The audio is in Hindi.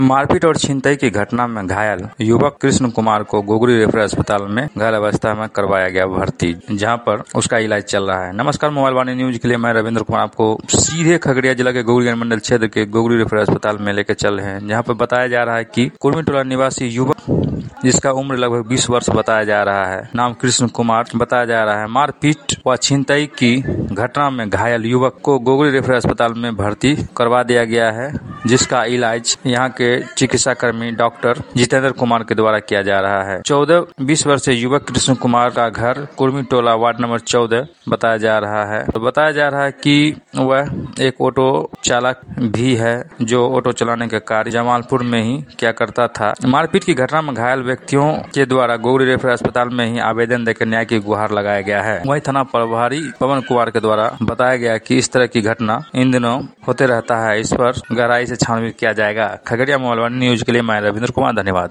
मारपीट और छिनतई की घटना में घायल युवक कृष्ण कुमार को गोगरी रेफरल अस्पताल में घायल अवस्था में करवाया गया भर्ती, जहां पर उसका इलाज चल रहा है। नमस्कार, मोबाइल वाणी न्यूज के लिए मैं रविंद्र कुमार आपको सीधे खगड़िया जिला के गोगरी मंडल क्षेत्र के गोगरी रेफरल अस्पताल में लेकर चल रहे हैं, जहां पर बताया जा रहा है कि कुर्मी टोला निवासी युवक जिसका उम्र लगभग 20 वर्ष बताया जा रहा है, नाम कृष्ण कुमार बताया जा रहा है, मारपीट व छिनतई की घटना में घायल युवक को गोगरी रेफरल अस्पताल में भर्ती करवा दिया गया है, जिसका इलाज यहाँ के चिकित्सा कर्मी डॉक्टर जितेंद्र कुमार के द्वारा किया जा रहा है। 14-20 वर्षीय युवक कृष्ण कुमार का घर कुर्मी टोला वार्ड नंबर 14 बताया जा रहा है। तो बताया जा रहा है कि वह एक ऑटो चालक भी है, जो ऑटो चलाने के कार्य जमालपुर में ही क्या करता था। मारपीट की घटना में घायल व्यक्तियों के द्वारा गोगरी रेफरल अस्पताल में ही आवेदन देकर न्याय की गुहार लगाया गया है। वहीं थाना प्रभारी पवन कुमार के द्वारा बताया गया कि इस तरह की घटना इन दिनों होते रहता है, इस पर गहराई से छानबीन किया जाएगा। खगड़िया मोबाइल न्यूज के लिए मैं रविंद्र कुमार, धन्यवाद।